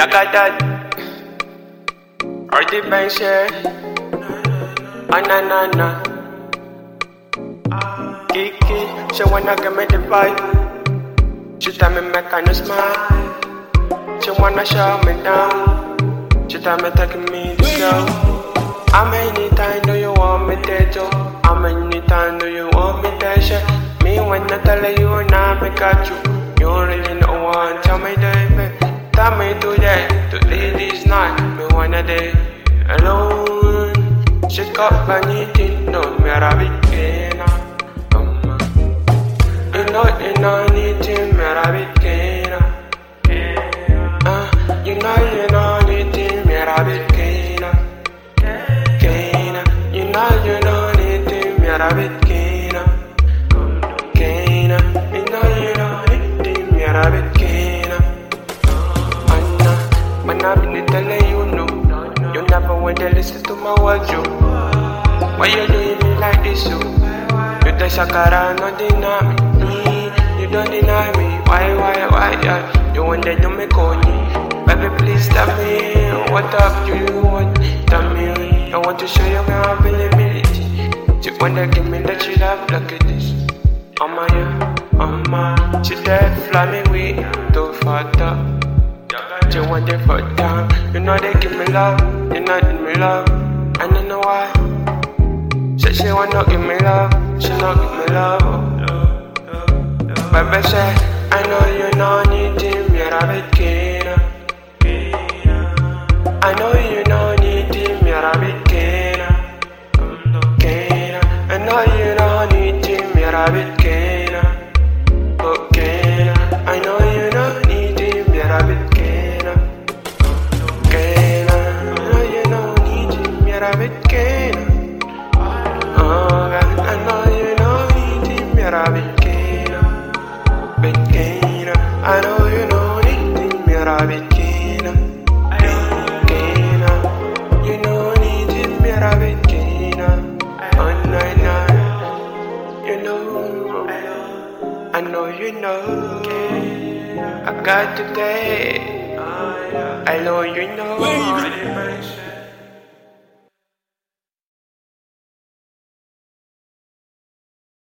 Yakadat Or the bench Ananana Kiki, she wanna give me the vibe. She tell me make I smile. She wanna show me down. She tell me take me to go. How many times do you want me to do? How many times do you want me to share? Me when I tell you now me got you. You really don't want tell me baby. Tell me today this night. Me wanna day alone. She got anything, no me rabbit. You know anything, me rabbit. You know anything, me rabbit. You know anything, me rabbit. You know anything, me rabbit. Man, I've been telling you no. You never want to listen to my words, yo. Why you doing me like this, yo? You the shakara, no deny me. You don't deny me. Why, yeah. You want to do me corny. Baby, please tell me what up do you want? Tell me, I want to show you my availability. You wanna give me that you love, look at this. She dead, fly me with too far up. You want it for down. You know they give me love, you know give me love. I don't know why. She wanna give me love, she not give me love. Baby say, I know you know anything, me rabbit kina. I know you know anything, me rabbit kina. I know you know anything, me rabbit kina. Okay, I know you know anything, me rabbit kina. I know you know anything, me rabbit kina. Oh God, I know you know anything, me rabbit kina. I know you know anything, me rabbit kina. You know anything, me rabbit kina. Oh no, you know, I know you know. I got today. I know you know.